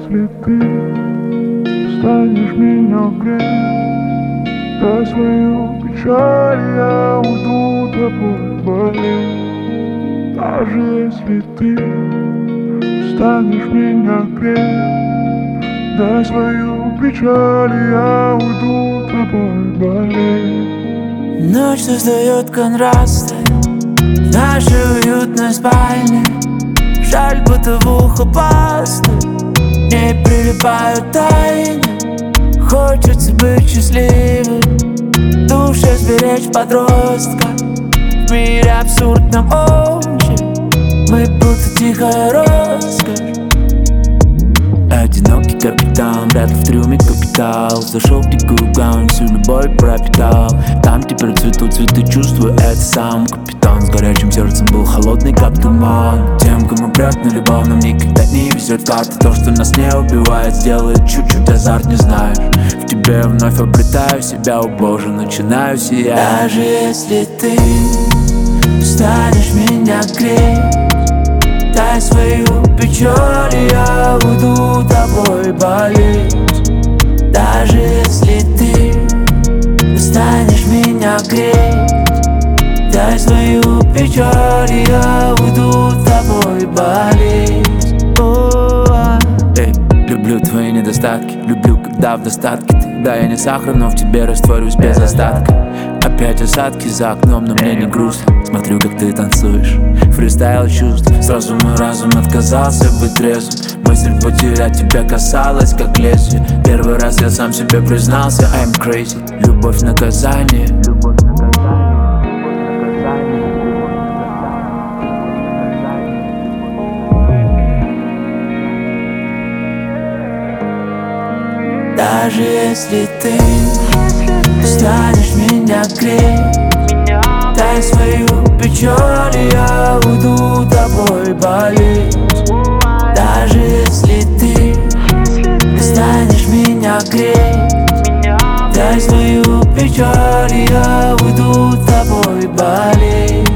если ты станешь меня греть, дай свою печаль, я уйду тобой болеть. Даже если ты станешь меня греть, дай свою печаль, я уйду тобой болеть. Ночь создает контрасты в нашей уютной спальне. Жаль, будто в ухо пасты не прилипают тайны. Хочется быть счастливым, в душе сберечь подростка. В мире абсурдном очень мы будто тихая роскошь. Одинокий капитан, вряд ли в трюме капитал. Зашел в дикую гавань, всю любовь пропитал. Там теперь цветут цветы, чувствую, это сам капитан. С горячим сердцем был холодный, как туман. Тем, кому прет на любовь, нам никогда не везет карты. То, что нас не убивает, сделает чуть-чуть азарт, не знаешь. В тебе вновь обретаю себя, о боже, начинаю сиять. Даже если ты станешь меня греть, дай свою печаль, я уйду тобой болеть. Даже если ты станешь меня греть, дай свою печаль, я уйду тобой болеть. Люблю твои недостатки, люблю, когда в достатке ты. Да, я не сахар, но в тебе растворюсь без остатка. Опять осадки за окном, но мне не грустно. Смотрю, как ты танцуешь, фристайл чувств. Сразу мой разум отказался быть трезвым. Мысль потерять тебя касалась, как лезвие. Первый раз я сам себе признался, I'm crazy. Любовь наказание. Даже если ты станешь меня греть, дай свою печаль, я уйду тобой болеть. Даже если ты станешь меня греть, дай свою печаль, я уйду тобой болеть.